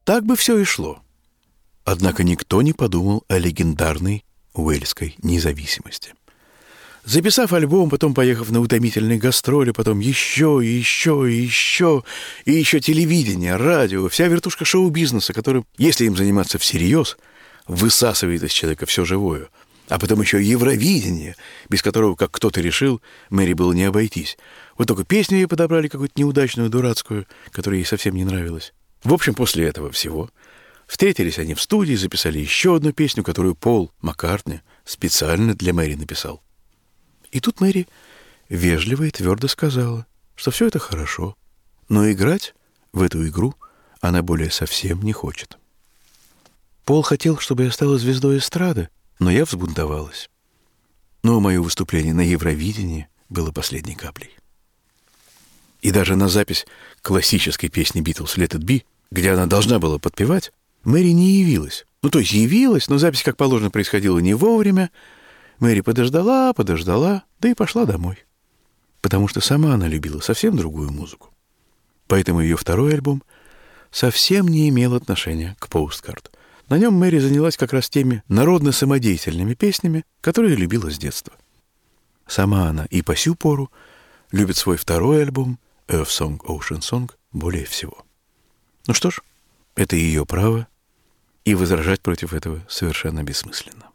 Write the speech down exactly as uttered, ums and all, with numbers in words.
Так бы все и шло. Однако никто не подумал о легендарной уэльской независимости. Записав альбом, потом поехав на утомительные гастроли, потом еще и еще и еще, и еще телевидение, радио, вся вертушка шоу-бизнеса, который, если им заниматься всерьез, высасывает из человека все живое. А потом еще Евровидение, без которого, как кто-то решил, Мэри было не обойтись. Вот только песню ей подобрали какую-то неудачную, дурацкую, которая ей совсем не нравилась. В общем, после этого всего встретились они в студии, записали еще одну песню, которую Пол Маккартни специально для Мэри написал. И тут Мэри вежливо и твердо сказала, что все это хорошо, но играть в эту игру она более совсем не хочет. Пол хотел, чтобы я стала звездой эстрады, но я взбунтовалась. Но мое выступление на Евровидении было последней каплей. И даже на запись классической песни «Битлз» «Let it be», где она должна была подпевать, Мэри не явилась. Ну, то есть явилась, но запись, как положено, происходила не вовремя. Мэри подождала, подождала, да и пошла домой. Потому что сама она любила совсем другую музыку. Поэтому ее второй альбом совсем не имел отношения к «Postcard». На нем Мэри занялась как раз теми народно-самодеятельными песнями, которые любила с детства. Сама она и по сю пору любит свой второй альбом «Earth Song, Ocean Song» более всего. Ну что ж, это ее право, и возражать против этого совершенно бессмысленно.